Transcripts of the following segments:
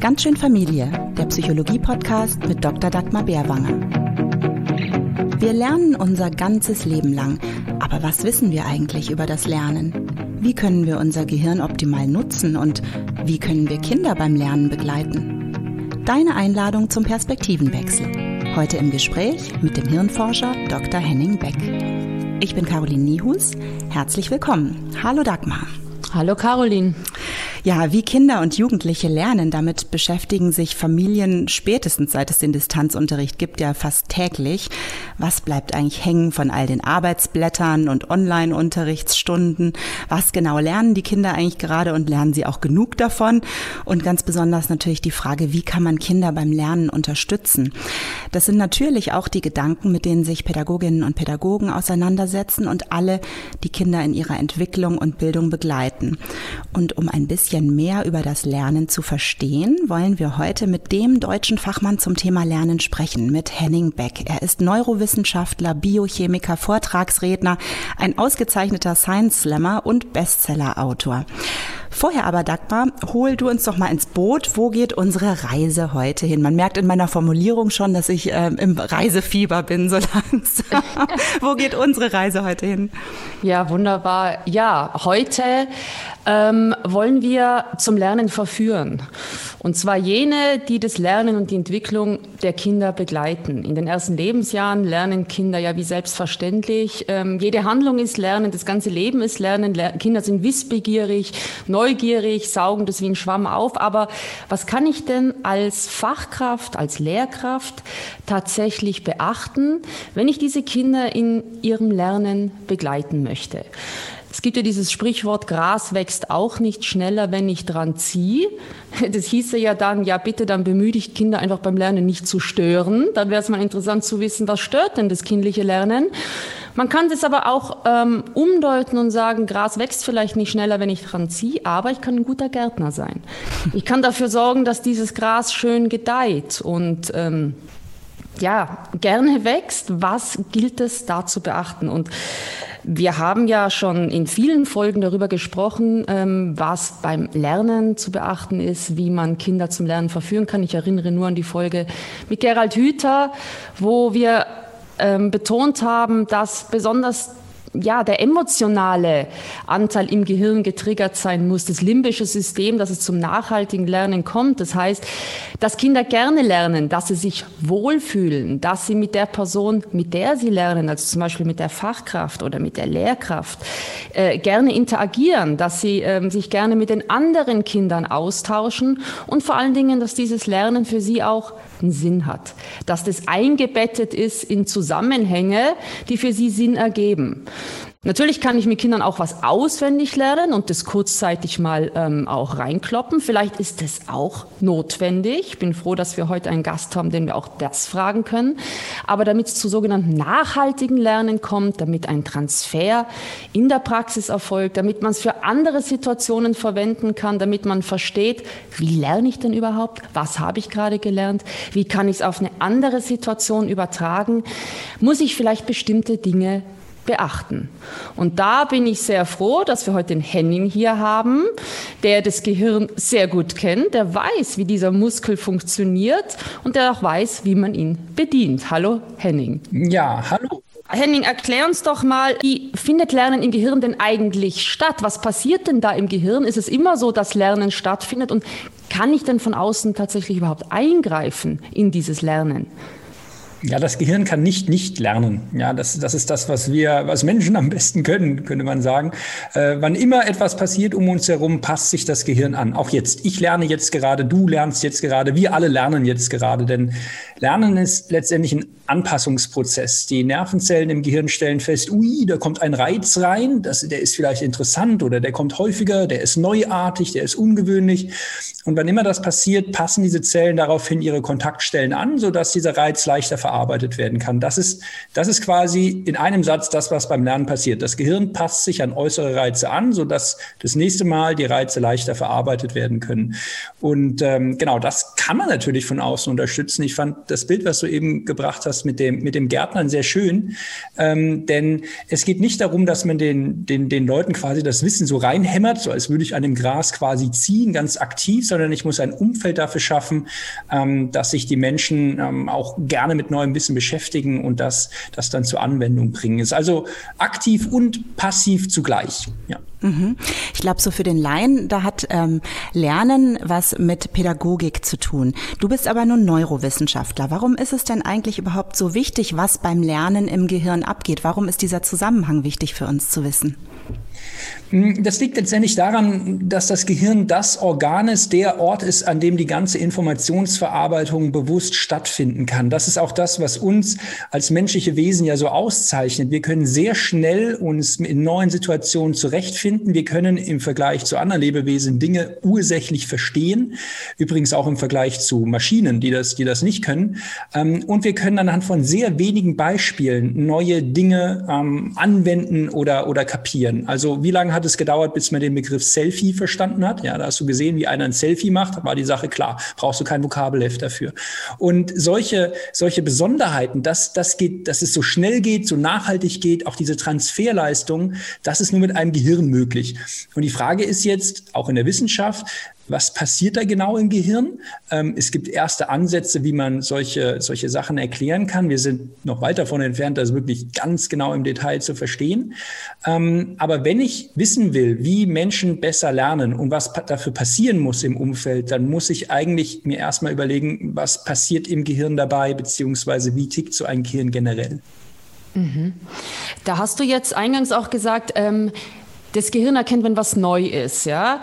Ganz schön Familie, der Psychologie-Podcast mit Dr. Dagmar Bärwanger. Wir lernen unser ganzes Leben lang. Aber was wissen wir eigentlich über das Lernen? Wie können wir unser Gehirn optimal nutzen und wie können wir Kinder beim Lernen begleiten? Deine Einladung zum Perspektivenwechsel. Heute im Gespräch mit dem Hirnforscher Dr. Henning Beck. Ich bin Caroline Niehus. Herzlich willkommen. Hallo Dagmar. Hallo Caroline. Ja, wie Kinder und Jugendliche lernen, damit beschäftigen sich Familien spätestens seit es den Distanzunterricht gibt, ja fast täglich. Was bleibt eigentlich hängen von all den Arbeitsblättern und Online-Unterrichtsstunden? Was genau lernen die Kinder eigentlich gerade und lernen sie auch genug davon? Und ganz besonders natürlich die Frage, wie kann man Kinder beim Lernen unterstützen? Das sind natürlich auch die Gedanken, mit denen sich Pädagoginnen und Pädagogen auseinandersetzen und alle, die Kinder in ihrer Entwicklung und Bildung begleiten. Und um ein bisschen mehr über das Lernen zu verstehen, wollen wir heute mit dem deutschen Fachmann zum Thema Lernen sprechen, mit Henning Beck. Er ist Neurowissenschaftler, Biochemiker, Vortragsredner, ein ausgezeichneter Science-Slammer und Bestseller-Autor. Vorher aber, Dagmar, hol du uns doch mal ins Boot. Wo geht unsere Reise heute hin? Man merkt in meiner Formulierung schon, dass ich im Reisefieber bin, so langsam. Wo geht unsere Reise heute hin? Ja, wunderbar. Ja, heute wollen wir zum Lernen verführen. Und zwar jene, die das Lernen und die Entwicklung der Kinder begleiten. In den ersten Lebensjahren lernen Kinder ja wie selbstverständlich. Jede Handlung ist Lernen, das ganze Leben ist Lernen. Kinder sind wissbegierig, neugierig, saugen das wie ein Schwamm auf. Aber was kann ich denn als Fachkraft, als Lehrkraft tatsächlich beachten, wenn ich diese Kinder in ihrem Lernen begleiten möchte? Es gibt ja dieses Sprichwort, Gras wächst auch nicht schneller, wenn ich dran ziehe. Das hieße ja dann, ja bitte, dann bemühe dich Kinder einfach beim Lernen nicht zu stören. Dann wäre es mal interessant zu wissen, was stört denn das kindliche Lernen? Man kann das aber auch umdeuten und sagen, Gras wächst vielleicht nicht schneller, wenn ich dran ziehe, aber ich kann ein guter Gärtner sein. Ich kann dafür sorgen, dass dieses Gras schön gedeiht und gerne wächst. Was gilt es da zu beachten? Und wir haben ja schon in vielen Folgen darüber gesprochen, was beim Lernen zu beachten ist, wie man Kinder zum Lernen verführen kann. Ich erinnere nur an die Folge mit Gerald Hüther, wo wir betont haben, dass besonders der emotionale Anteil im Gehirn getriggert sein muss, das limbische System, dass es zum nachhaltigen Lernen kommt. Das heißt, dass Kinder gerne lernen, dass sie sich wohlfühlen, dass sie mit der Person, mit der sie lernen, also zum Beispiel mit der Fachkraft oder mit der Lehrkraft, gerne interagieren, dass sie sich gerne mit den anderen Kindern austauschen und vor allen Dingen, dass dieses Lernen für sie auch einen Sinn hat, dass das eingebettet ist in Zusammenhänge, die für sie Sinn ergeben. Natürlich kann ich mit Kindern auch was auswendig lernen und das kurzzeitig mal auch reinkloppen. Vielleicht ist das auch notwendig. Ich bin froh, dass wir heute einen Gast haben, den wir auch das fragen können. Aber damit es zu sogenannten nachhaltigen Lernen kommt, damit ein Transfer in der Praxis erfolgt, damit man es für andere Situationen verwenden kann, damit man versteht, wie lerne ich denn überhaupt? Was habe ich gerade gelernt? Wie kann ich es auf eine andere Situation übertragen? Muss ich vielleicht bestimmte Dinge beachten. Und da bin ich sehr froh, dass wir heute den Henning hier haben, der das Gehirn sehr gut kennt, der weiß, wie dieser Muskel funktioniert und der auch weiß, wie man ihn bedient. Hallo Henning. Ja, hallo. Henning, erklär uns doch mal, wie findet Lernen im Gehirn denn eigentlich statt? Was passiert denn da im Gehirn? Ist es immer so, dass Lernen stattfindet und kann ich denn von außen tatsächlich überhaupt eingreifen in dieses Lernen? Ja, das Gehirn kann nicht lernen. Ja, das ist das, was wir als Menschen am besten können, könnte man sagen. Wann immer etwas passiert um uns herum, passt sich das Gehirn an. Auch jetzt. Ich lerne jetzt gerade, du lernst jetzt gerade, wir alle lernen jetzt gerade. Denn Lernen ist letztendlich ein Anpassungsprozess. Die Nervenzellen im Gehirn stellen fest, da kommt ein Reiz rein, der ist vielleicht interessant oder der kommt häufiger, der ist neuartig, der ist ungewöhnlich. Und wann immer das passiert, passen diese Zellen daraufhin ihre Kontaktstellen an, sodass dieser Reiz leichter verarbeitet werden kann. Das ist quasi in einem Satz das, was beim Lernen passiert. Das Gehirn passt sich an äußere Reize an, sodass das nächste Mal die Reize leichter verarbeitet werden können. Und genau, das kann man natürlich von außen unterstützen. Ich fand das Bild, was du eben gebracht hast mit dem Gärtnern, sehr schön. Denn es geht nicht darum, dass man den Leuten quasi das Wissen so reinhämmert, so als würde ich an dem Gras quasi ziehen, ganz aktiv, sondern ich muss ein Umfeld dafür schaffen, dass sich die Menschen auch gerne mit neuem Wissen beschäftigen und das dann zur Anwendung bringen. Ist also aktiv und passiv zugleich. Ja. Ich glaube, so für den Laien, da hat Lernen was mit Pädagogik zu tun. Du bist aber nun Neurowissenschaftler. Warum ist es denn eigentlich überhaupt so wichtig, was beim Lernen im Gehirn abgeht? Warum ist dieser Zusammenhang wichtig für uns zu wissen? Das liegt letztendlich daran, dass das Gehirn das Organ ist, der Ort ist, an dem die ganze Informationsverarbeitung bewusst stattfinden kann. Das ist auch das, was uns als menschliche Wesen ja so auszeichnet. Wir können sehr schnell uns in neuen Situationen zurechtfinden. Wir können im Vergleich zu anderen Lebewesen Dinge ursächlich verstehen. Übrigens auch im Vergleich zu Maschinen, die das nicht können. Und wir können anhand von sehr wenigen Beispielen neue Dinge anwenden oder kapieren. Also wie lange hat es gedauert, bis man den Begriff Selfie verstanden hat? Ja, da hast du gesehen, wie einer ein Selfie macht, war die Sache klar. Brauchst du kein Vokabelheft dafür. Und solche Besonderheiten, dass es so schnell geht, so nachhaltig geht, auch diese Transferleistung, das ist nur mit einem Gehirn möglich. Und die Frage ist jetzt, auch in der Wissenschaft, was passiert da genau im Gehirn? Es gibt erste Ansätze, wie man solche Sachen erklären kann. Wir sind noch weit davon entfernt, das wirklich ganz genau im Detail zu verstehen. Aber wenn ich wissen will, wie Menschen besser lernen und was dafür passieren muss im Umfeld, dann muss ich eigentlich mir erstmal überlegen, was passiert im Gehirn dabei, beziehungsweise wie tickt so ein Gehirn generell. Da hast du jetzt eingangs auch gesagt, das Gehirn erkennt, wenn was neu ist, ja.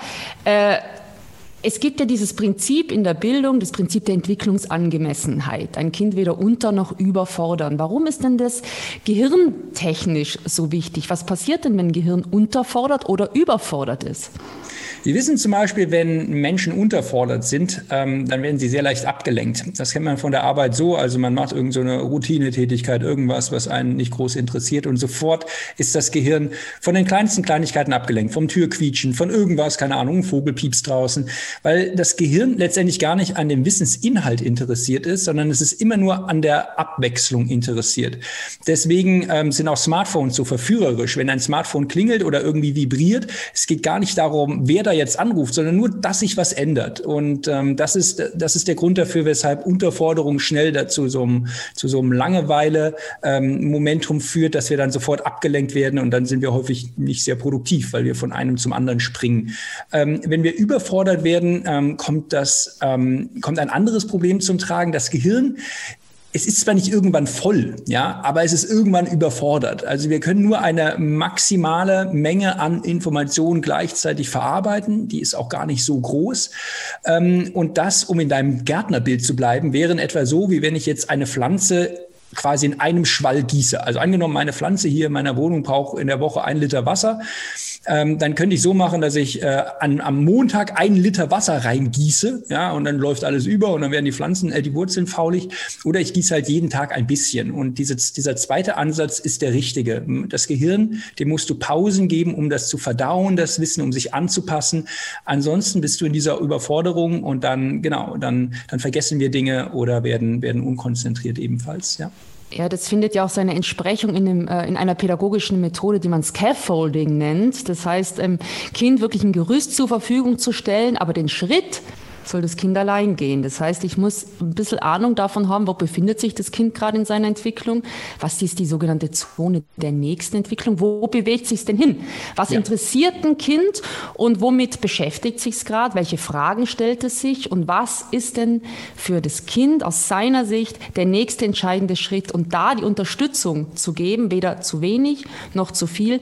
Es gibt ja dieses Prinzip in der Bildung, das Prinzip der Entwicklungsangemessenheit. Ein Kind weder unter- noch überfordern. Warum ist denn das gehirntechnisch so wichtig? Was passiert denn, wenn ein Gehirn unterfordert oder überfordert ist? Wir wissen zum Beispiel, wenn Menschen unterfordert sind, dann werden sie sehr leicht abgelenkt. Das kennt man von der Arbeit so, also man macht irgend so eine Routinetätigkeit, irgendwas, was einen nicht groß interessiert und sofort ist das Gehirn von den kleinsten Kleinigkeiten abgelenkt, vom Türquietschen, von irgendwas, keine Ahnung, ein Vogel piepst draußen, weil das Gehirn letztendlich gar nicht an dem Wissensinhalt interessiert ist, sondern es ist immer nur an der Abwechslung interessiert. Deswegen sind auch Smartphones so verführerisch. Wenn ein Smartphone klingelt oder irgendwie vibriert, es geht gar nicht darum, wer da jetzt anruft, sondern nur, dass sich was ändert. Und das ist der Grund dafür, weshalb Unterforderung schnell zu so einem Langeweile-Momentum führt, dass wir dann sofort abgelenkt werden und dann sind wir häufig nicht sehr produktiv, weil wir von einem zum anderen springen. Wenn wir überfordert werden, kommt ein anderes Problem zum Tragen. Das Gehirn, es ist zwar nicht irgendwann voll, ja, aber es ist irgendwann überfordert. Also wir können nur eine maximale Menge an Informationen gleichzeitig verarbeiten. Die ist auch gar nicht so groß. Und das, um in deinem Gärtnerbild zu bleiben, wäre in etwa so, wie wenn ich jetzt eine Pflanze quasi in einem Schwall gieße. Also angenommen, meine Pflanze hier in meiner Wohnung braucht in der Woche 1 Liter Wasser. Dann könnte ich so machen, dass ich am Montag 1 Liter Wasser reingieße, ja, und dann läuft alles über und dann werden die Wurzeln faulig. Oder ich gieße halt jeden Tag ein bisschen. Und dieser zweite Ansatz ist der richtige. Das Gehirn, dem musst du Pausen geben, um das zu verdauen, das Wissen, um sich anzupassen. Ansonsten bist du in dieser Überforderung und dann vergessen wir Dinge oder werden unkonzentriert ebenfalls, ja. Ja, das findet ja auch seine Entsprechung in einer pädagogischen Methode, die man Scaffolding nennt. Das heißt, Kind wirklich ein Gerüst zur Verfügung zu stellen, aber den Schritt soll das Kind allein gehen. Das heißt, ich muss ein bisschen Ahnung davon haben, wo befindet sich das Kind gerade in seiner Entwicklung? Was ist die sogenannte Zone der nächsten Entwicklung? Wo bewegt sich es denn hin? Was interessiert ein Kind und womit beschäftigt sich es gerade? Welche Fragen stellt es sich? Und was ist denn für das Kind aus seiner Sicht der nächste entscheidende Schritt? Und da die Unterstützung zu geben, weder zu wenig noch zu viel,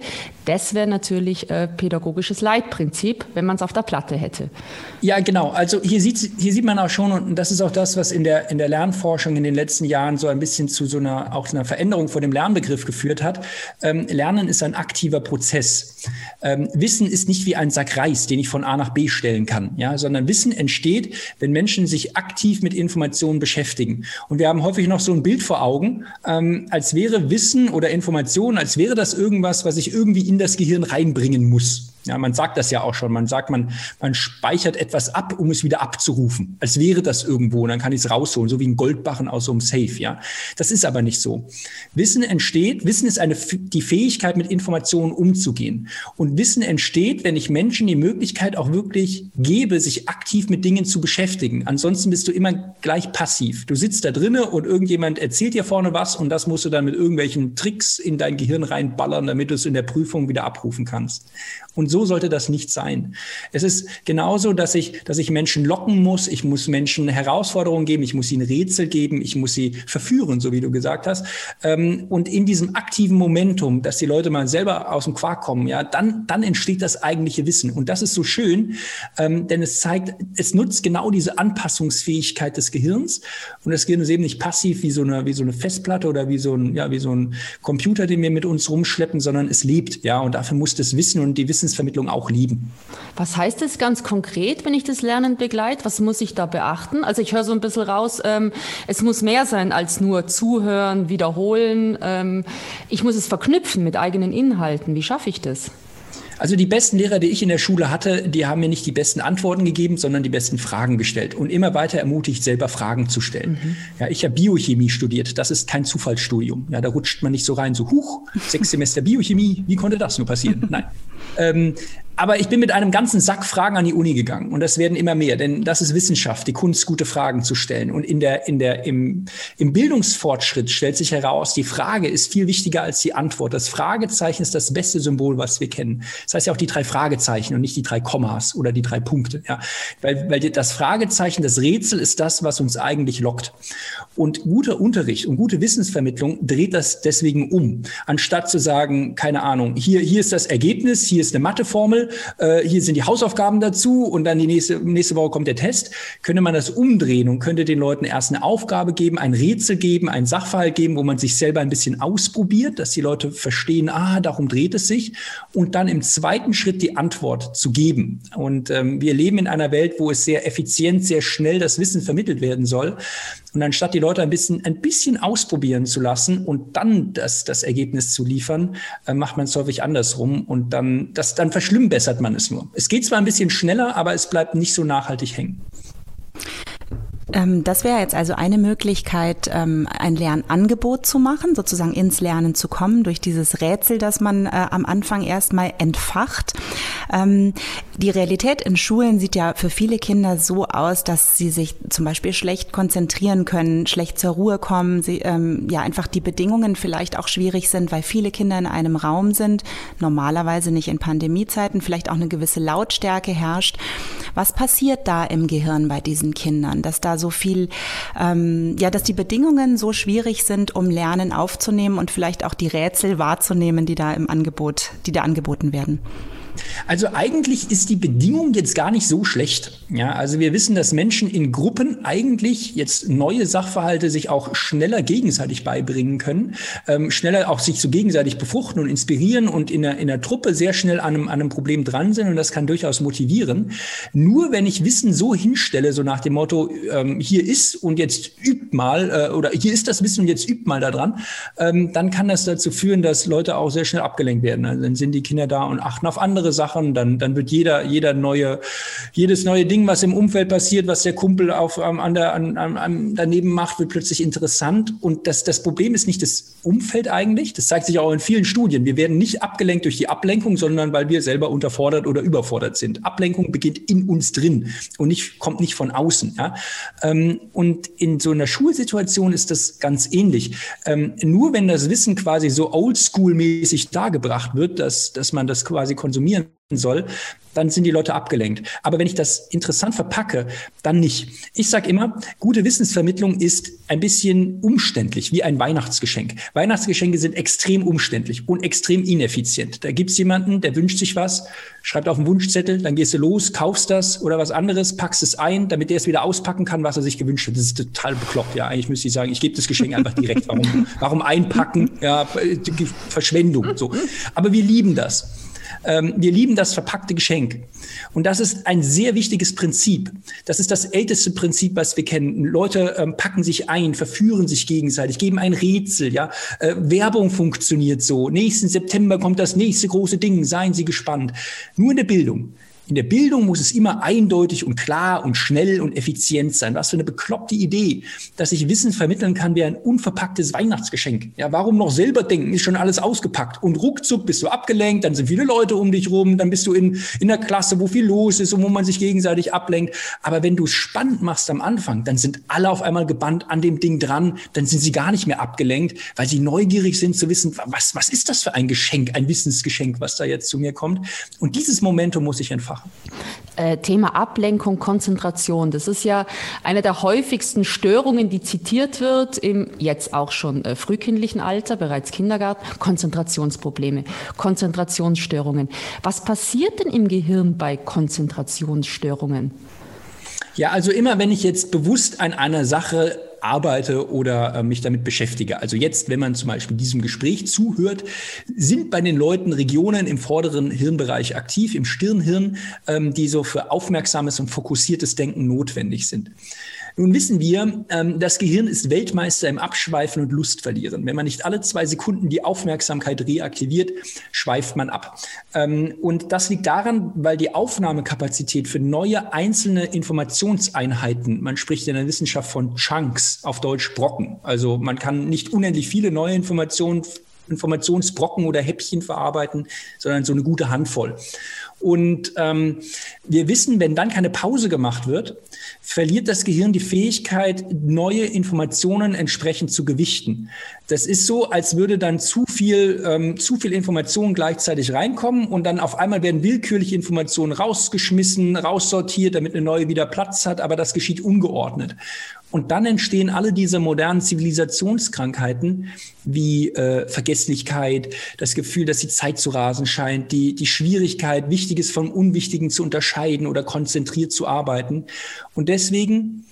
das wäre natürlich pädagogisches Leitprinzip, wenn man es auf der Platte hätte. Ja, genau. Also hier sieht man auch schon, und das ist auch das, was in der Lernforschung in den letzten Jahren so ein bisschen zu so einer Veränderung vor dem Lernbegriff geführt hat. Lernen ist ein aktiver Prozess. Wissen ist nicht wie ein Sack Reis, den ich von A nach B stellen kann, ja, sondern Wissen entsteht, wenn Menschen sich aktiv mit Informationen beschäftigen. Und wir haben häufig noch so ein Bild vor Augen, als wäre Wissen oder Information, als wäre das irgendwas, was ich irgendwie in das Gehirn reinbringen muss. Ja, man sagt das ja auch schon. Man sagt, man speichert etwas ab, um es wieder abzurufen. Als wäre das irgendwo und dann kann ich es rausholen, so wie ein Goldbarren aus so einem Safe. Ja, das ist aber nicht so. Wissen entsteht. Wissen ist die Fähigkeit, mit Informationen umzugehen. Und Wissen entsteht, wenn ich Menschen die Möglichkeit auch wirklich gebe, sich aktiv mit Dingen zu beschäftigen. Ansonsten bist du immer gleich passiv. Du sitzt da drinnen und irgendjemand erzählt dir vorne was und das musst du dann mit irgendwelchen Tricks in dein Gehirn reinballern, damit du es in der Prüfung wieder abrufen kannst. Und so sollte das nicht sein. Es ist genauso, dass ich Menschen locken muss. Ich muss Menschen Herausforderungen geben. Ich muss ihnen Rätsel geben. Ich muss sie verführen, so wie du gesagt hast. Und in diesem aktiven Momentum, dass die Leute mal selber aus dem Quark kommen, ja, dann entsteht das eigentliche Wissen. Und das ist so schön, denn es nutzt genau diese Anpassungsfähigkeit des Gehirns. Und das Gehirn ist eben nicht passiv wie so eine Festplatte oder wie so ein Computer, den wir mit uns rumschleppen, sondern es lebt, ja. Und dafür muss das Wissen und die Wissensvermittlung auch lieben. Was heißt das ganz konkret, wenn ich das Lernen begleite? Was muss ich da beachten? Also ich höre so ein bisschen raus, es muss mehr sein als nur zuhören, wiederholen. Ich muss es verknüpfen mit eigenen Inhalten. Wie schaffe ich das? Also die besten Lehrer, die ich in der Schule hatte, die haben mir nicht die besten Antworten gegeben, sondern die besten Fragen gestellt und immer weiter ermutigt, selber Fragen zu stellen. Ja, ich habe Biochemie studiert. Das ist kein Zufallsstudium. Ja, da rutscht man nicht so rein, so 6 Semester Biochemie, wie konnte das nur passieren? Nein. Aber ich bin mit einem ganzen Sack Fragen an die Uni gegangen und das werden immer mehr, denn das ist Wissenschaft, die Kunst, gute Fragen zu stellen. Und im Bildungsfortschritt stellt sich heraus, die Frage ist viel wichtiger als die Antwort. Das Fragezeichen ist das beste Symbol, was wir kennen. Das heißt ja auch die 3 Fragezeichen und nicht die 3 Kommas oder die 3 Punkte. Ja, weil das Fragezeichen, das Rätsel ist das, was uns eigentlich lockt. Und guter Unterricht und gute Wissensvermittlung dreht das deswegen um. Anstatt zu sagen, keine Ahnung, hier ist das Ergebnis, hier ist eine Matheformel, hier sind die Hausaufgaben dazu und dann die nächste Woche kommt der Test, könnte man das umdrehen und könnte den Leuten erst eine Aufgabe geben, ein Rätsel geben, einen Sachverhalt geben, wo man sich selber ein bisschen ausprobiert, dass die Leute verstehen, darum dreht es sich und dann im zweiten Schritt die Antwort zu geben. Und wir leben in einer Welt, wo es sehr effizient, sehr schnell das Wissen vermittelt werden soll. Und anstatt die Leute ein bisschen ausprobieren zu lassen und dann das Ergebnis zu liefern, macht man es häufig andersrum und dann verschlimmbessert man es nur. Es geht zwar ein bisschen schneller, aber es bleibt nicht so nachhaltig hängen. Das wäre jetzt also eine Möglichkeit, ein Lernangebot zu machen, sozusagen ins Lernen zu kommen, durch dieses Rätsel, das man am Anfang erstmal entfacht. Die Realität in Schulen sieht ja für viele Kinder so aus, dass sie sich zum Beispiel schlecht konzentrieren können, schlecht zur Ruhe kommen, einfach die Bedingungen vielleicht auch schwierig sind, weil viele Kinder in einem Raum sind, normalerweise nicht in Pandemiezeiten, vielleicht auch eine gewisse Lautstärke herrscht. Was passiert da im Gehirn bei diesen Kindern, dass da so viel, dass die Bedingungen so schwierig sind, um Lernen aufzunehmen und vielleicht auch die Rätsel wahrzunehmen, die da angeboten werden? Also eigentlich ist die Bedingung jetzt gar nicht so schlecht. Ja, also wir wissen, dass Menschen in Gruppen eigentlich jetzt neue Sachverhalte sich auch schneller gegenseitig beibringen können, schneller auch sich so gegenseitig befruchten und inspirieren und in der Truppe sehr schnell an einem Problem dran sind und das kann durchaus motivieren. Nur wenn ich Wissen so hinstelle, so nach dem Motto, hier ist und jetzt übt mal oder hier ist das Wissen und jetzt übt mal da dran, dann kann das dazu führen, dass Leute auch sehr schnell abgelenkt werden. Also dann sind die Kinder da und achten auf andere Sachen, dann wird jedes neue Ding, was im Umfeld passiert, was der Kumpel daneben macht, wird plötzlich interessant. Und das Problem ist nicht das Umfeld eigentlich. Das zeigt sich auch in vielen Studien. Wir werden nicht abgelenkt durch die Ablenkung, sondern weil wir selber unterfordert oder überfordert sind. Ablenkung beginnt in uns drin und kommt nicht von außen. Ja? Und in so einer Schulsituation ist das ganz ähnlich. Nur wenn das Wissen quasi so oldschool-mäßig dargebracht wird, dass man das quasi konsumiert, informieren soll, dann sind die Leute abgelenkt. Aber wenn ich das interessant verpacke, dann nicht. Ich sage immer, gute Wissensvermittlung ist ein bisschen umständlich, wie ein Weihnachtsgeschenk. Weihnachtsgeschenke sind extrem umständlich und extrem ineffizient. Da gibt's jemanden, der wünscht sich was, schreibt auf den Wunschzettel, dann gehst du los, kaufst das oder was anderes, packst es ein, damit der es wieder auspacken kann, was er sich gewünscht hat. Das ist total bekloppt. Ja, eigentlich müsste ich sagen, ich gebe das Geschenk einfach direkt. Warum einpacken? Ja, Verschwendung. So. Aber wir lieben das. Wir lieben das verpackte Geschenk. Und das ist ein sehr wichtiges Prinzip. Das ist das älteste Prinzip, was wir kennen. Leute packen sich ein, verführen sich gegenseitig, geben ein Rätsel. Ja? Werbung funktioniert so. Nächsten September kommt das nächste große Ding. Seien Sie gespannt. Nur in der Bildung. In der Bildung muss es immer eindeutig und klar und schnell und effizient sein. Was für eine bekloppte Idee, dass ich Wissen vermitteln kann wie ein unverpacktes Weihnachtsgeschenk. Ja, warum noch selber denken? Ist schon alles ausgepackt. Und ruckzuck bist du abgelenkt, dann sind viele Leute um dich rum, dann bist du in der Klasse, wo viel los ist und wo man sich gegenseitig ablenkt. Aber wenn du es spannend machst am Anfang, dann sind alle auf einmal gebannt an dem Ding dran, dann sind sie gar nicht mehr abgelenkt, weil sie neugierig sind zu wissen, was ist das für ein Geschenk, ein Wissensgeschenk, was da jetzt zu mir kommt. Und dieses Momentum muss ich entfachen. Thema Ablenkung, Konzentration. Das ist ja eine der häufigsten Störungen, die zitiert wird, im jetzt auch schon frühkindlichen Alter, bereits Kindergarten. Konzentrationsprobleme, Konzentrationsstörungen. Was passiert denn im Gehirn bei Konzentrationsstörungen? Ja, also immer, wenn ich jetzt bewusst an einer Sache arbeite oder mich damit beschäftige. Also jetzt, wenn man zum Beispiel diesem Gespräch zuhört, sind bei den Leuten Regionen im vorderen Hirnbereich aktiv, im Stirnhirn, die so für aufmerksames und fokussiertes Denken notwendig sind. Nun wissen wir, das Gehirn ist Weltmeister im Abschweifen und Lustverlieren. Wenn man nicht alle 2 Sekunden die Aufmerksamkeit reaktiviert, schweift man ab. Und das liegt daran, weil die Aufnahmekapazität für neue einzelne Informationseinheiten, man spricht in der Wissenschaft von Chunks, auf Deutsch Brocken. Also man kann nicht unendlich viele neue Informationsbrocken oder Häppchen verarbeiten, sondern so eine gute Handvoll. Und wir wissen, wenn dann keine Pause gemacht wird, verliert das Gehirn die Fähigkeit, neue Informationen entsprechend zu gewichten. Das ist so, als würde dann zu viel Informationen gleichzeitig reinkommen und dann auf einmal werden willkürliche Informationen rausgeschmissen, raussortiert, damit eine neue wieder Platz hat, aber das geschieht ungeordnet. Und dann entstehen alle diese modernen Zivilisationskrankheiten wie Vergesslichkeit, das Gefühl, dass die Zeit zu rasen scheint, die Schwierigkeit, Wichtiges vom Unwichtigen zu unterscheiden oder konzentriert zu arbeiten. Und deswegen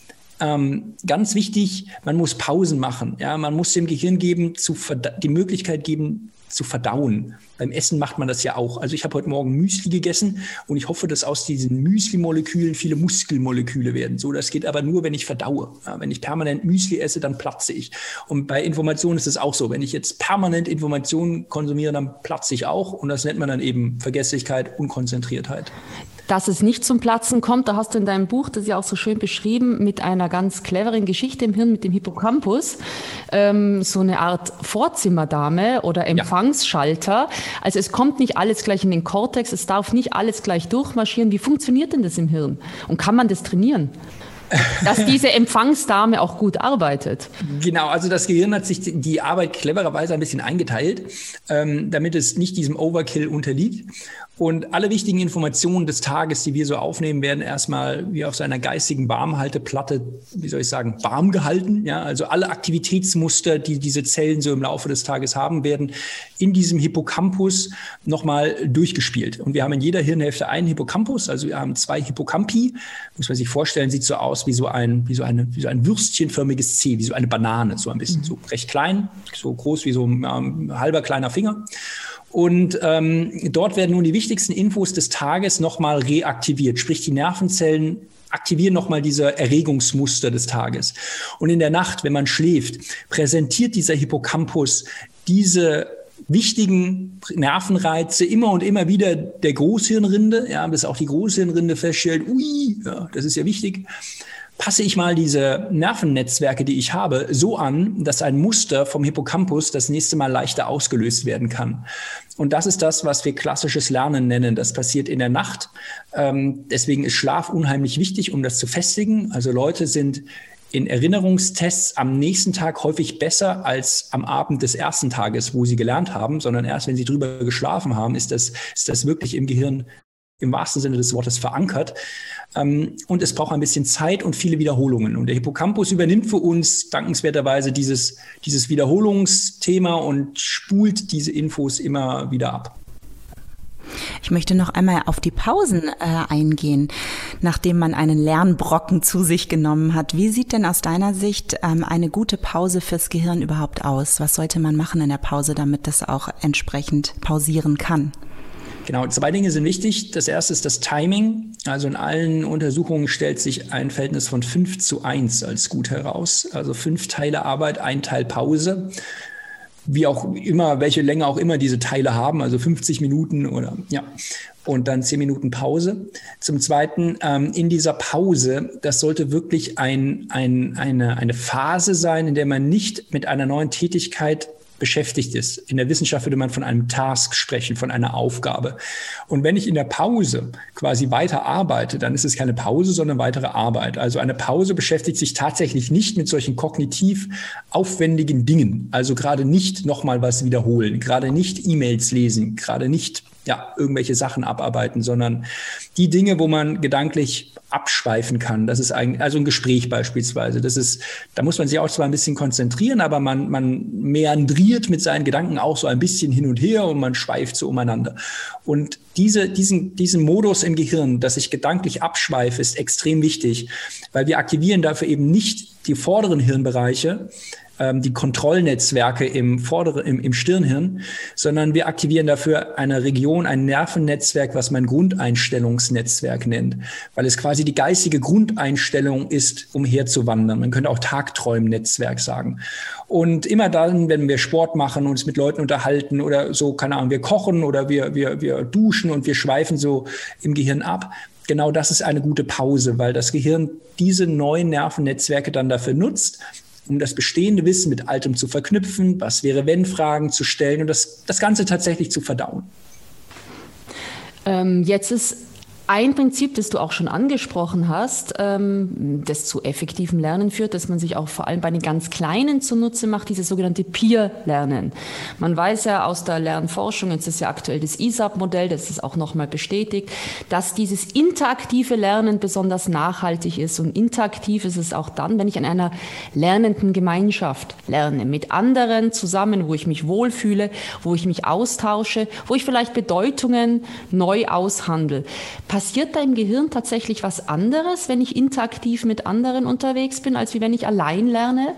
ganz wichtig, man muss Pausen machen. Ja, man muss dem Gehirn die Möglichkeit geben, zu verdauen. Beim Essen macht man das ja auch. Also ich habe heute Morgen Müsli gegessen und ich hoffe, dass aus diesen Müsli-Molekülen viele Muskelmoleküle werden. So, das geht aber nur, wenn ich verdaue. Ja, wenn ich permanent Müsli esse, dann platze ich. Und bei Informationen ist es auch so. Wenn ich jetzt permanent Informationen konsumiere, dann platze ich auch. Und das nennt man dann eben Vergesslichkeit, Unkonzentriertheit. Dass es nicht zum Platzen kommt, da hast du in deinem Buch, das ist ja auch so schön beschrieben, mit einer ganz cleveren Geschichte im Hirn, mit dem Hippocampus, so eine Art Vorzimmerdame oder Empfangsschalter. Also es kommt nicht alles gleich in den Kortex, es darf nicht alles gleich durchmarschieren. Wie funktioniert denn das im Hirn? Und kann man das trainieren? Dass diese Empfangsdame auch gut arbeitet. Genau, also das Gehirn hat sich die Arbeit clevererweise ein bisschen eingeteilt, damit es nicht diesem Overkill unterliegt. Und alle wichtigen Informationen des Tages, die wir so aufnehmen, werden erstmal wie auf seiner geistigen Barmhalteplatte, warm gehalten. Ja, also alle Aktivitätsmuster, die diese Zellen so im Laufe des Tages haben, werden in diesem Hippocampus nochmal durchgespielt. Und wir haben in jeder Hirnhälfte einen Hippocampus, also wir haben 2 Hippocampi. Muss man sich vorstellen, sieht so aus wie so ein würstchenförmiges C, wie so eine Banane, so ein bisschen, so recht klein, so groß wie so ein halber kleiner Finger. Und dort werden nun die wichtigsten Infos des Tages nochmal reaktiviert, sprich die Nervenzellen aktivieren nochmal diese Erregungsmuster des Tages. Und in der Nacht, wenn man schläft, präsentiert dieser Hippocampus diese wichtigen Nervenreize immer und immer wieder der Großhirnrinde, ja, bis auch die Großhirnrinde feststellt, das ist ja wichtig. Passe ich mal diese Nervennetzwerke, die ich habe, so an, dass ein Muster vom Hippocampus das nächste Mal leichter ausgelöst werden kann. Und das ist das, was wir klassisches Lernen nennen. Das passiert in der Nacht. Deswegen ist Schlaf unheimlich wichtig, um das zu festigen. Also Leute sind in Erinnerungstests am nächsten Tag häufig besser als am Abend des ersten Tages, wo sie gelernt haben, sondern erst, wenn sie drüber geschlafen haben, ist das wirklich im Gehirn im wahrsten Sinne des Wortes verankert. Und es braucht ein bisschen Zeit und viele Wiederholungen. Und der Hippocampus übernimmt für uns dankenswerterweise dieses Wiederholungsthema und spult diese Infos immer wieder ab. Ich möchte noch einmal auf die Pausen eingehen, nachdem man einen Lernbrocken zu sich genommen hat. Wie sieht denn aus deiner Sicht eine gute Pause fürs Gehirn überhaupt aus? Was sollte man machen in der Pause, damit das auch entsprechend pausieren kann? Genau, 2 Dinge sind wichtig. Das erste ist das Timing. Also in allen Untersuchungen stellt sich ein Verhältnis von 5:1 als gut heraus. Also 5 Teile Arbeit, 1 Teil Pause. Wie auch immer, welche Länge auch immer diese Teile haben, also 50 Minuten und dann 10 Minuten Pause. Zum Zweiten, in dieser Pause, das sollte wirklich eine Phase sein, in der man nicht mit einer neuen Tätigkeit beschäftigt ist. In der Wissenschaft würde man von einem Task sprechen, von einer Aufgabe. Und wenn ich in der Pause quasi weiter arbeite, dann ist es keine Pause, sondern weitere Arbeit. Also eine Pause beschäftigt sich tatsächlich nicht mit solchen kognitiv aufwendigen Dingen. Also gerade nicht nochmal was wiederholen, gerade nicht E-Mails lesen, gerade nicht irgendwelche Sachen abarbeiten, sondern die Dinge, wo man gedanklich abschweifen kann. Das ist eigentlich, also ein Gespräch beispielsweise. Da muss man sich auch zwar ein bisschen konzentrieren, aber man meandriert mit seinen Gedanken auch so ein bisschen hin und her und man schweift so umeinander. Und diesen Modus im Gehirn, dass ich gedanklich abschweife, ist extrem wichtig, weil wir aktivieren dafür eben nicht die vorderen Hirnbereiche, die Kontrollnetzwerke im Stirnhirn, sondern wir aktivieren dafür eine Region, ein Nervennetzwerk, was man Grundeinstellungsnetzwerk nennt, weil es quasi die geistige Grundeinstellung ist, umherzuwandern. Man könnte auch Tagträumen-Netzwerk sagen. Und immer dann, wenn wir Sport machen, uns mit Leuten unterhalten oder so, keine Ahnung, wir kochen oder wir duschen und wir schweifen so im Gehirn ab, genau das ist eine gute Pause, weil das Gehirn diese neuen Nervennetzwerke dann dafür nutzt, um das bestehende Wissen mit Altem zu verknüpfen, was wäre wenn Fragen zu stellen und das Ganze tatsächlich zu verdauen. Jetzt ist ein Prinzip, das du auch schon angesprochen hast, das zu effektivem Lernen führt, dass man sich auch vor allem bei den ganz Kleinen zunutze macht, dieses sogenannte Peer-Lernen. Man weiß ja aus der Lernforschung, jetzt ist ja aktuell das ISAP-Modell, das ist auch nochmal bestätigt, dass dieses interaktive Lernen besonders nachhaltig ist. Und interaktiv ist es auch dann, wenn ich in einer lernenden Gemeinschaft lerne, mit anderen zusammen, wo ich mich wohlfühle, wo ich mich austausche, wo ich vielleicht Bedeutungen neu aushandle. Passiert da im Gehirn tatsächlich was anderes, wenn ich interaktiv mit anderen unterwegs bin, als wie wenn ich allein lerne?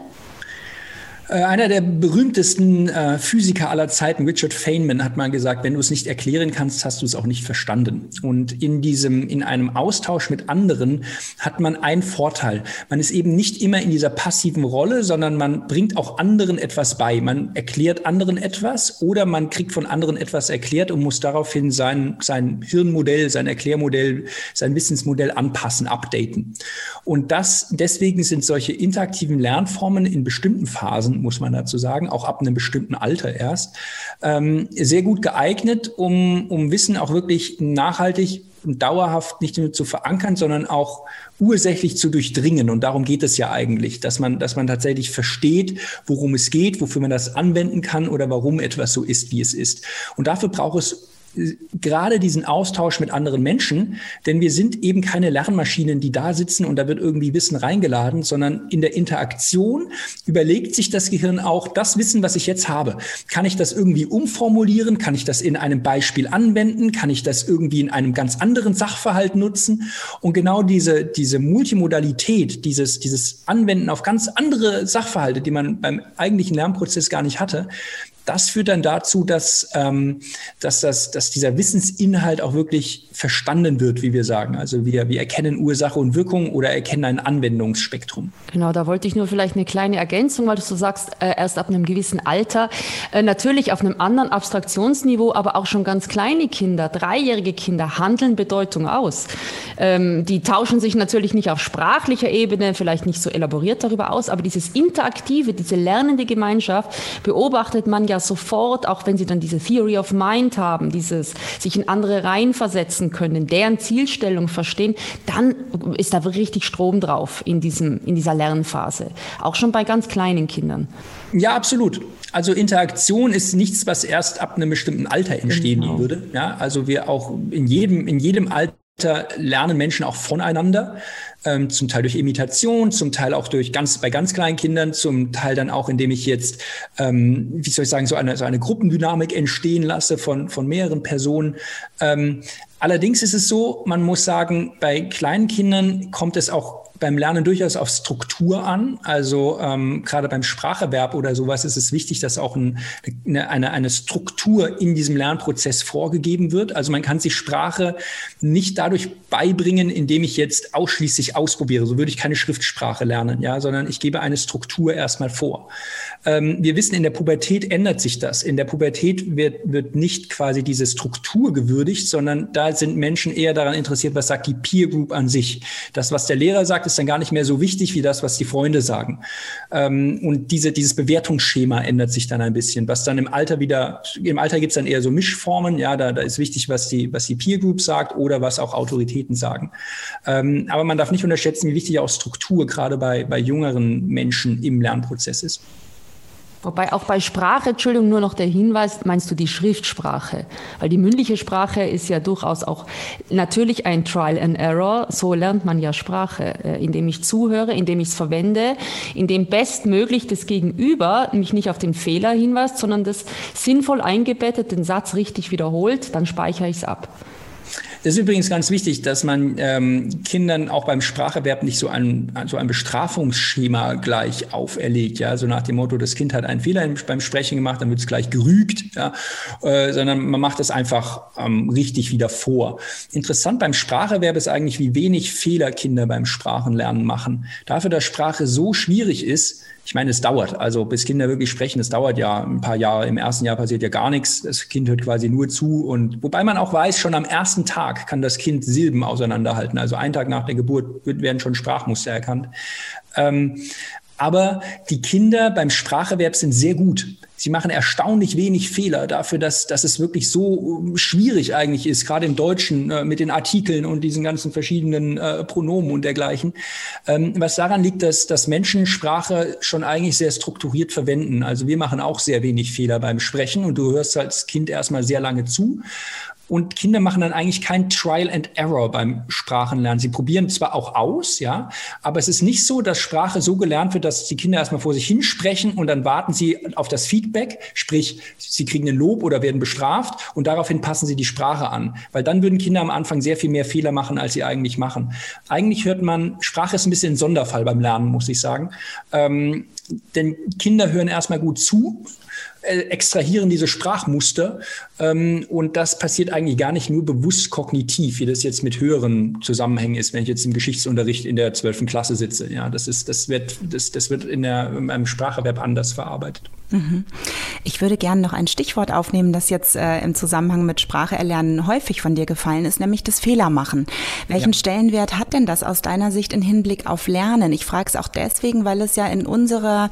Einer der berühmtesten Physiker aller Zeiten, Richard Feynman, hat mal gesagt, wenn du es nicht erklären kannst, hast du es auch nicht verstanden. Und in einem Austausch mit anderen hat man einen Vorteil. Man ist eben nicht immer in dieser passiven Rolle, sondern man bringt auch anderen etwas bei. Man erklärt anderen etwas oder man kriegt von anderen etwas erklärt und muss daraufhin sein Hirnmodell, sein Erklärmodell, sein Wissensmodell anpassen, updaten. Und deswegen sind solche interaktiven Lernformen in bestimmten Phasen, muss man dazu sagen, auch ab einem bestimmten Alter erst, sehr gut geeignet, um Wissen auch wirklich nachhaltig und dauerhaft nicht nur zu verankern, sondern auch ursächlich zu durchdringen. Und darum geht es ja eigentlich, dass man tatsächlich versteht, worum es geht, wofür man das anwenden kann oder warum etwas so ist, wie es ist. Und dafür braucht es gerade diesen Austausch mit anderen Menschen, denn wir sind eben keine Lernmaschinen, die da sitzen und da wird irgendwie Wissen reingeladen, sondern in der Interaktion überlegt sich das Gehirn auch, das Wissen, was ich jetzt habe, kann ich das irgendwie umformulieren, kann ich das in einem Beispiel anwenden, kann ich das irgendwie in einem ganz anderen Sachverhalt nutzen und genau diese Multimodalität, dieses Anwenden auf ganz andere Sachverhalte, die man beim eigentlichen Lernprozess gar nicht hatte, das führt dann dazu, dass dieser Wissensinhalt auch wirklich verstanden wird, wie wir sagen. Also wir erkennen Ursache und Wirkung oder erkennen ein Anwendungsspektrum. Genau, da wollte ich nur vielleicht eine kleine Ergänzung, weil du so sagst, erst ab einem gewissen Alter, natürlich auf einem anderen Abstraktionsniveau, aber auch schon ganz kleine Kinder, 3-jährige Kinder handeln Bedeutung aus. Die tauschen sich natürlich nicht auf sprachlicher Ebene, vielleicht nicht so elaboriert darüber aus, aber dieses Interaktive, diese lernende Gemeinschaft beobachtet man ja ja sofort, auch wenn sie dann diese Theory of Mind haben, dieses sich in andere reinversetzen können, deren Zielstellung verstehen, dann ist da richtig Strom drauf in dieser Lernphase. Auch schon bei ganz kleinen Kindern. Ja, absolut. Also Interaktion ist nichts, was erst ab einem bestimmten Alter entstehen würde. Ja, also wir auch in jedem Alter lernen Menschen auch voneinander, zum Teil durch Imitation, zum Teil auch bei ganz kleinen Kindern, zum Teil dann auch, indem ich jetzt, wie soll ich sagen, so eine Gruppendynamik entstehen lasse von mehreren Personen. Allerdings ist es so, man muss sagen, bei kleinen Kindern kommt es auch beim Lernen durchaus auf Struktur an. Also gerade beim Spracherwerb oder sowas ist es wichtig, dass auch eine Struktur in diesem Lernprozess vorgegeben wird. Also man kann sich Sprache nicht dadurch beibringen, indem ich jetzt ausschließlich ausprobiere. So würde ich keine Schriftsprache lernen, ja, sondern ich gebe eine Struktur erstmal vor. Wir wissen, in der Pubertät ändert sich das. In der Pubertät wird nicht quasi diese Struktur gewürdigt, sondern da sind Menschen eher daran interessiert, was sagt die Peer Group an sich. Das, was der Lehrer sagt, ist dann gar nicht mehr so wichtig wie das, was die Freunde sagen. Und dieses Bewertungsschema ändert sich dann ein bisschen. Was dann im Alter gibt es dann eher so Mischformen. Ja, da ist wichtig, was die Peer Group sagt oder was auch Autoritäten sagen. Aber man darf nicht unterschätzen, wie wichtig auch Struktur gerade bei jüngeren Menschen im Lernprozess ist. Wobei auch bei Sprache, Entschuldigung, nur noch der Hinweis, meinst du die Schriftsprache? Weil die mündliche Sprache ist ja durchaus auch natürlich ein Trial and Error. So lernt man ja Sprache, indem ich zuhöre, indem ich es verwende, indem bestmöglich das Gegenüber mich nicht auf den Fehler hinweist, sondern das sinnvoll eingebettet, den Satz richtig wiederholt, dann speichere ich es ab. Das ist übrigens ganz wichtig, dass man Kindern auch beim Spracherwerb nicht so ein Bestrafungsschema gleich auferlegt, ja, so nach dem Motto, das Kind hat einen Fehler beim Sprechen gemacht, dann wird es gleich gerügt, ja, sondern man macht es einfach richtig wieder vor. Interessant beim Spracherwerb ist eigentlich, wie wenig Fehler Kinder beim Sprachenlernen machen. Dafür, dass Sprache so schwierig ist, ich meine, es dauert, also bis Kinder wirklich sprechen, es dauert ja ein paar Jahre. Im ersten Jahr passiert ja gar nichts. Das Kind hört quasi nur zu. Und wobei man auch weiß, schon am ersten Tag kann das Kind Silben auseinanderhalten. Also einen Tag nach der Geburt werden schon Sprachmuster erkannt. Aber die Kinder beim Spracherwerb sind sehr gut. Sie machen erstaunlich wenig Fehler dafür, dass es wirklich so schwierig eigentlich ist, gerade im Deutschen mit den Artikeln und diesen ganzen verschiedenen Pronomen und dergleichen. Was daran liegt, dass Menschen Sprache schon eigentlich sehr strukturiert verwenden. Also wir machen auch sehr wenig Fehler beim Sprechen und du hörst als Kind erstmal sehr lange zu. Und Kinder machen dann eigentlich kein Trial and Error beim Sprachenlernen. Sie probieren zwar auch aus, ja, aber es ist nicht so, dass Sprache so gelernt wird, dass die Kinder erstmal vor sich hinsprechen und dann warten sie auf das Feedback, sprich, sie kriegen ein Lob oder werden bestraft und daraufhin passen sie die Sprache an. Weil dann würden Kinder am Anfang sehr viel mehr Fehler machen, als sie eigentlich machen. Eigentlich hört man, Sprache ist ein bisschen ein Sonderfall beim Lernen, muss ich sagen. Denn Kinder hören erstmal gut zu, extrahieren diese Sprachmuster und das passiert eigentlich gar nicht nur bewusst kognitiv, wie das jetzt mit höheren Zusammenhängen ist, wenn ich jetzt im Geschichtsunterricht in der 12. Klasse sitze. Ja, das wird im Spracherwerb anders verarbeitet. Ich würde gerne noch ein Stichwort aufnehmen, das jetzt im Zusammenhang mit Sprache erlernen häufig von dir gefallen ist, nämlich das Fehlermachen. Welchen Stellenwert hat denn das aus deiner Sicht im Hinblick auf Lernen? Ich frage es auch deswegen, weil es ja in unserer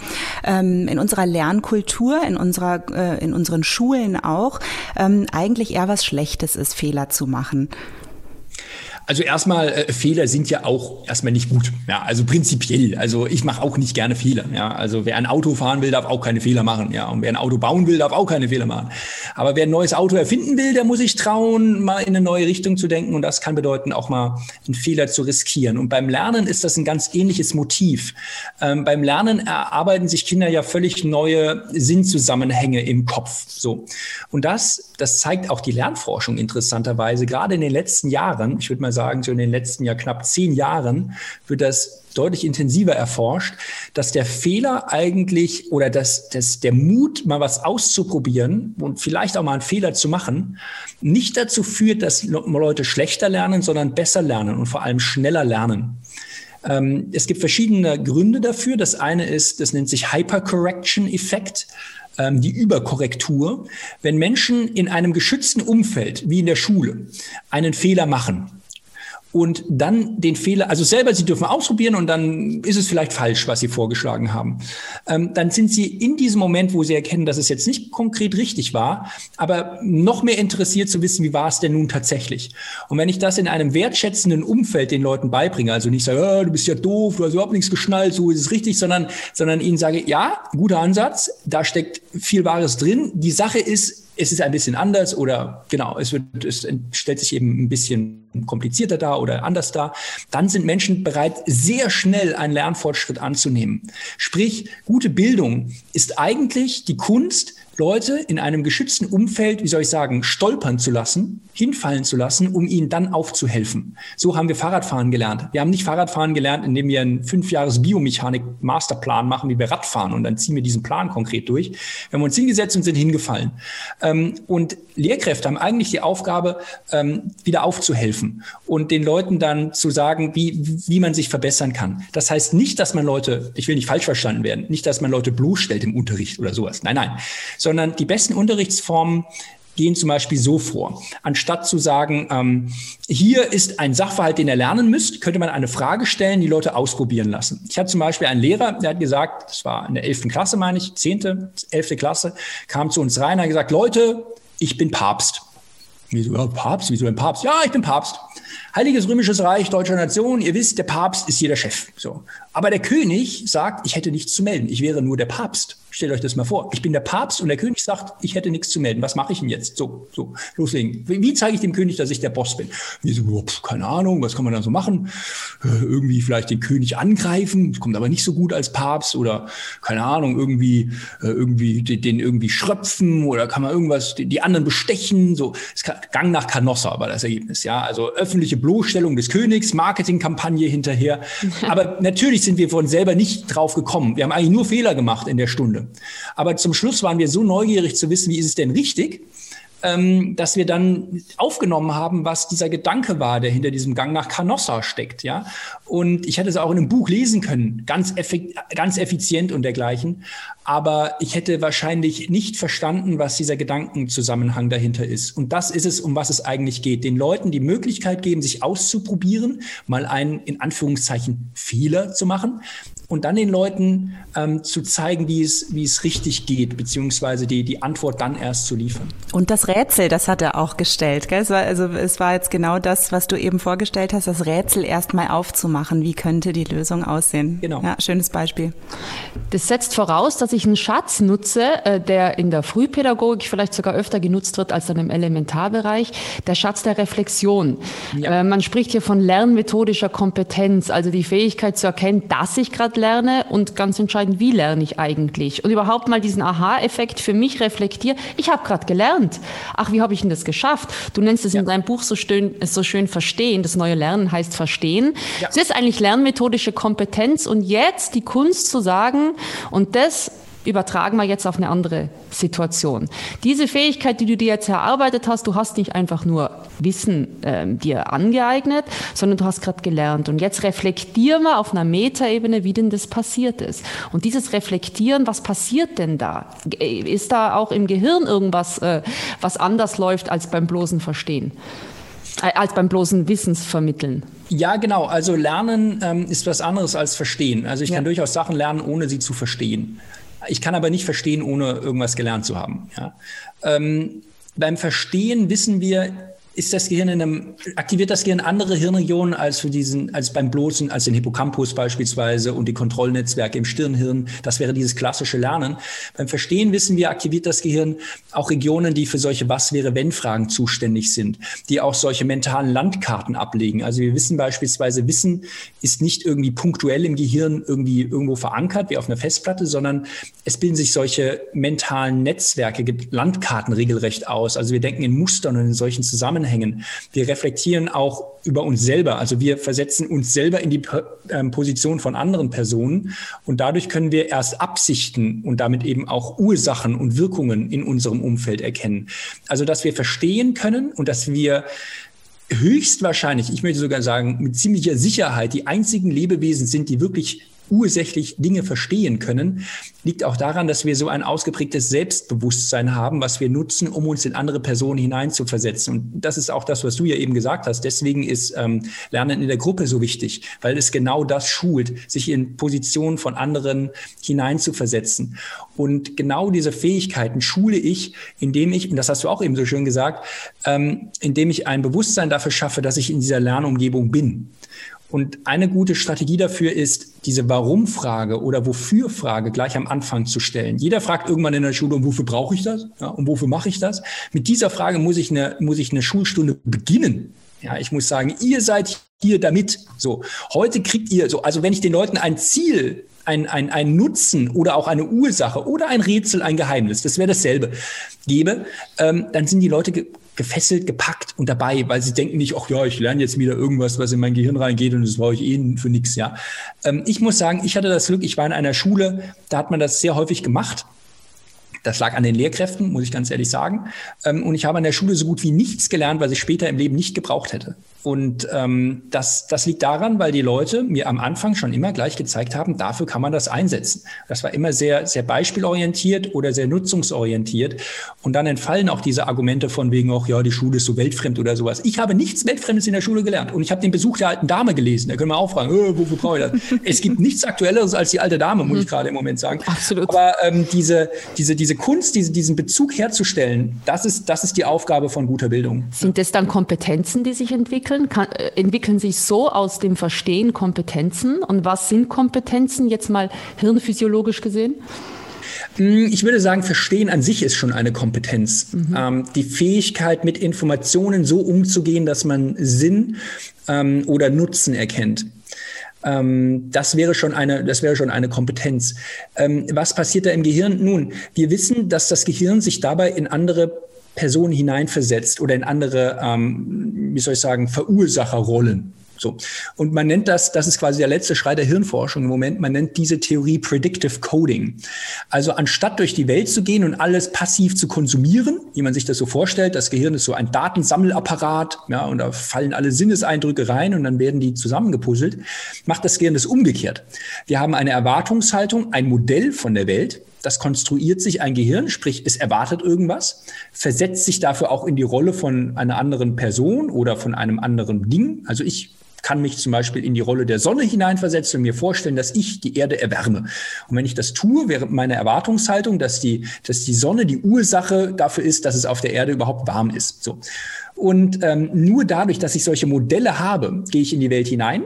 Lernkultur, in unseren Schulen auch, eigentlich eher was Schlechtes ist, Fehler zu machen. Also erstmal, Fehler sind ja auch erstmal nicht gut. Ja, also prinzipiell. Also ich mache auch nicht gerne Fehler. Ja, also wer ein Auto fahren will, darf auch keine Fehler machen. Ja, und wer ein Auto bauen will, darf auch keine Fehler machen. Aber wer ein neues Auto erfinden will, der muss sich trauen, mal in eine neue Richtung zu denken. Und das kann bedeuten, auch mal einen Fehler zu riskieren. Und beim Lernen ist das ein ganz ähnliches Motiv. Beim Lernen erarbeiten sich Kinder ja völlig neue Sinnzusammenhänge im Kopf. So. Und das zeigt auch die Lernforschung interessanterweise. Gerade in den letzten Jahren, ich würde mal sagen, so in den letzten knapp 10 Jahren wird das deutlich intensiver erforscht, dass der Fehler eigentlich oder dass der Mut, mal was auszuprobieren und vielleicht auch mal einen Fehler zu machen, nicht dazu führt, dass Leute schlechter lernen, sondern besser lernen und vor allem schneller lernen. Es gibt verschiedene Gründe dafür. Das eine ist, das nennt sich Hypercorrection-Effekt. Die Überkorrektur. Wenn Menschen in einem geschützten Umfeld, wie in der Schule, einen Fehler machen und dann den Fehler, also selber, sie dürfen ausprobieren und dann ist es vielleicht falsch, was sie vorgeschlagen haben. Dann sind sie in diesem Moment, wo sie erkennen, dass es jetzt nicht konkret richtig war, aber noch mehr interessiert zu wissen, wie war es denn nun tatsächlich? Und wenn ich das in einem wertschätzenden Umfeld den Leuten beibringe, also nicht sage, du bist ja doof, du hast überhaupt nichts geschnallt, so ist es richtig, sondern ihnen sage, ja, guter Ansatz, da steckt viel Wahres drin. Die Sache ist, es ist ein bisschen anders oder genau, es stellt sich eben ein bisschen komplizierter dar oder anders dar, dann sind Menschen bereit, sehr schnell einen Lernfortschritt anzunehmen. Sprich, gute Bildung ist eigentlich die Kunst, Leute in einem geschützten Umfeld, wie soll ich sagen, stolpern zu lassen, hinfallen zu lassen, um ihnen dann aufzuhelfen. So haben wir Fahrradfahren gelernt. Wir haben nicht Fahrradfahren gelernt, indem wir einen 5-Jahres-Biomechanik-Masterplan machen, wie wir Radfahren und dann ziehen wir diesen Plan konkret durch. Wir haben uns hingesetzt und sind hingefallen. Und Lehrkräfte haben eigentlich die Aufgabe, wieder aufzuhelfen und den Leuten dann zu sagen, wie man sich verbessern kann. Das heißt nicht, dass man Leute, ich will nicht falsch verstanden werden, nicht, dass man Leute bloßstellt im Unterricht oder sowas. Nein, sondern die besten Unterrichtsformen gehen zum Beispiel so vor. Anstatt zu sagen, hier ist ein Sachverhalt, den ihr lernen müsst, könnte man eine Frage stellen, die Leute ausprobieren lassen. Ich hatte zum Beispiel einen Lehrer, der hat gesagt, das war in der 11. Klasse, meine ich, 10., 11. Klasse, kam zu uns rein und hat gesagt, Leute, ich bin Papst. Wieso, ja, Papst? Wieso ein Papst? Ja, ich bin Papst. Heiliges Römisches Reich, deutscher Nation, ihr wisst, der Papst ist hier der Chef. So. Aber der König sagt, ich hätte nichts zu melden, ich wäre nur der Papst. Stellt euch das mal vor. Ich bin der Papst und der König sagt, ich hätte nichts zu melden. Was mache ich denn jetzt? So, loslegen. Wie zeige ich dem König, dass ich der Boss bin? Wir so, keine Ahnung, was kann man da so machen? Irgendwie vielleicht den König angreifen, das kommt aber nicht so gut als Papst oder keine Ahnung, irgendwie den irgendwie schröpfen oder kann man irgendwas, die anderen bestechen, so. Gang nach Canossa war das Ergebnis, ja. Also öffentliche Bloßstellung des Königs, Marketingkampagne hinterher. Aber natürlich sind wir von selber nicht drauf gekommen. Wir haben eigentlich nur Fehler gemacht in der Stunde. Aber zum Schluss waren wir so neugierig zu wissen, wie ist es denn richtig, dass wir dann aufgenommen haben, was dieser Gedanke war, der hinter diesem Gang nach Canossa steckt, ja. Und ich hätte es auch in einem Buch lesen können, ganz effizient und dergleichen. Aber ich hätte wahrscheinlich nicht verstanden, was dieser Gedankenzusammenhang dahinter ist. Und das ist es, um was es eigentlich geht. Den Leuten die Möglichkeit geben, sich auszuprobieren, mal einen, in Anführungszeichen, Fehler zu machen. Und dann den Leuten zu zeigen, wie es richtig geht, beziehungsweise die Antwort dann erst zu liefern. Und das Rätsel, das hat er auch gestellt, gell? Es war jetzt genau das, was du eben vorgestellt hast, das Rätsel erst mal aufzumachen. Wie könnte die Lösung aussehen? Genau. Ja, schönes Beispiel. Das setzt voraus, dass ich einen Schatz nutze, der in der Frühpädagogik vielleicht sogar öfter genutzt wird als dann im Elementarbereich, der Schatz der Reflexion. Ja. Man spricht hier von lernmethodischer Kompetenz, also die Fähigkeit zu erkennen, dass ich gerade lerne und ganz entscheidend, wie lerne ich eigentlich? Und überhaupt mal diesen Aha-Effekt für mich reflektiere. Ich habe gerade gelernt. Ach, wie habe ich denn das geschafft? Du nennst es in deinem Buch so schön Verstehen. Das neue Lernen heißt Verstehen. Ja. Es ist eigentlich lernmethodische Kompetenz und jetzt die Kunst zu sagen, und das übertragen wir jetzt auf eine andere Situation. Diese Fähigkeit, die du dir jetzt erarbeitet hast, du hast nicht einfach nur Wissen dir angeeignet, sondern du hast gerade gelernt. Und jetzt reflektieren wir auf einer Metaebene, wie denn das passiert ist. Und dieses Reflektieren, was passiert denn da? Ist da auch im Gehirn irgendwas, was anders läuft als beim bloßen Verstehen? Als beim bloßen Wissensvermitteln. Ja, genau. Also Lernen ist was anderes als Verstehen. Also ich kann durchaus Sachen lernen, ohne sie zu verstehen. Ich kann aber nicht verstehen, ohne irgendwas gelernt zu haben. Ja. Beim Verstehen wissen wir, aktiviert das Gehirn andere Hirnregionen als beim bloßen, als den Hippocampus beispielsweise und die Kontrollnetzwerke im Stirnhirn. Das wäre dieses klassische Lernen. Beim Verstehen wissen wir, aktiviert das Gehirn auch Regionen, die für solche Was-wäre-wenn-Fragen zuständig sind, die auch solche mentalen Landkarten ablegen. Also wir wissen beispielsweise, Wissen ist nicht irgendwie punktuell im Gehirn irgendwo verankert, wie auf einer Festplatte, sondern es bilden sich solche mentalen Netzwerke, Landkarten regelrecht aus. Also wir denken in Mustern und in solchen Zusammenhängen. Wir reflektieren auch über uns selber. Also wir versetzen uns selber in die Position von anderen Personen und dadurch können wir erst Absichten und damit eben auch Ursachen und Wirkungen in unserem Umfeld erkennen. Also dass wir verstehen können und dass wir höchstwahrscheinlich, ich möchte sogar sagen, mit ziemlicher Sicherheit die einzigen Lebewesen sind, die wirklich ursächlich Dinge verstehen können, liegt auch daran, dass wir so ein ausgeprägtes Selbstbewusstsein haben, was wir nutzen, um uns in andere Personen hineinzuversetzen. Und das ist auch das, was du ja eben gesagt hast. Deswegen ist Lernen in der Gruppe so wichtig, weil es genau das schult, sich in Positionen von anderen hineinzuversetzen. Und genau diese Fähigkeiten schule ich, indem ich, und das hast du auch eben so schön gesagt, indem ich ein Bewusstsein dafür schaffe, dass ich in dieser Lernumgebung bin. Und eine gute Strategie dafür ist, diese Warum-Frage oder Wofür-Frage gleich am Anfang zu stellen. Jeder fragt irgendwann in der Schule, und wofür brauche ich das? Ja, und wofür mache ich das? Mit dieser Frage muss ich eine Schulstunde beginnen. Ja, ich muss sagen, ihr seid hier damit. So, heute kriegt ihr so, also wenn ich den Leuten ein Ziel, ein Nutzen oder auch eine Ursache oder ein Rätsel, ein Geheimnis, das wäre dasselbe, gebe, dann sind die Leute gefesselt, gepackt und dabei, weil sie denken nicht, ach ja, ich lerne jetzt wieder irgendwas, was in mein Gehirn reingeht und das brauche ich für nichts. Ja. Ich muss sagen, ich hatte das Glück, ich war in einer Schule, da hat man das sehr häufig gemacht. Das lag an den Lehrkräften, muss ich ganz ehrlich sagen. Und ich habe an der Schule so gut wie nichts gelernt, was ich später im Leben nicht gebraucht hätte. Und das liegt daran, weil die Leute mir am Anfang schon immer gleich gezeigt haben, dafür kann man das einsetzen. Das war immer sehr, sehr beispielorientiert oder sehr nutzungsorientiert. Und dann entfallen auch diese Argumente von wegen, ach ja, die Schule ist so weltfremd oder sowas. Ich habe nichts Weltfremdes in der Schule gelernt. Und ich habe den Besuch der alten Dame gelesen. Da können wir auch fragen, wofür brauche ich das? Es gibt nichts Aktuelleres als die alte Dame, muss ich gerade im Moment sagen. Absolut. Aber diese Kunst, diesen Bezug herzustellen, das ist die Aufgabe von guter Bildung. Sind es dann Kompetenzen, die sich entwickeln? Entwickeln sich so aus dem Verstehen Kompetenzen? Und was sind Kompetenzen, jetzt mal hirnphysiologisch gesehen? Ich würde sagen, Verstehen an sich ist schon eine Kompetenz. Die Fähigkeit, mit Informationen so umzugehen, dass man Sinn oder Nutzen erkennt. Das wäre schon eine Kompetenz. Was passiert da im Gehirn? Nun, wir wissen, dass das Gehirn sich dabei in andere Personen hineinversetzt oder in andere, Verursacherrollen. So. Und man nennt das ist quasi der letzte Schrei der Hirnforschung im Moment, man nennt diese Theorie Predictive Coding. Also anstatt durch die Welt zu gehen und alles passiv zu konsumieren, wie man sich das so vorstellt, das Gehirn ist so ein Datensammelapparat, ja, und da fallen alle Sinneseindrücke rein und dann werden die zusammengepuzzelt, macht das Gehirn das umgekehrt. Wir haben eine Erwartungshaltung, ein Modell von der Welt, das konstruiert sich ein Gehirn, sprich es erwartet irgendwas, versetzt sich dafür auch in die Rolle von einer anderen Person oder von einem anderen Ding. Also ich kann mich zum Beispiel in die Rolle der Sonne hineinversetzen und mir vorstellen, dass ich die Erde erwärme. Und wenn ich das tue, wäre meine Erwartungshaltung, dass die Sonne die Ursache dafür ist, dass es auf der Erde überhaupt warm ist. So. Und nur dadurch, dass ich solche Modelle habe, gehe ich in die Welt hinein.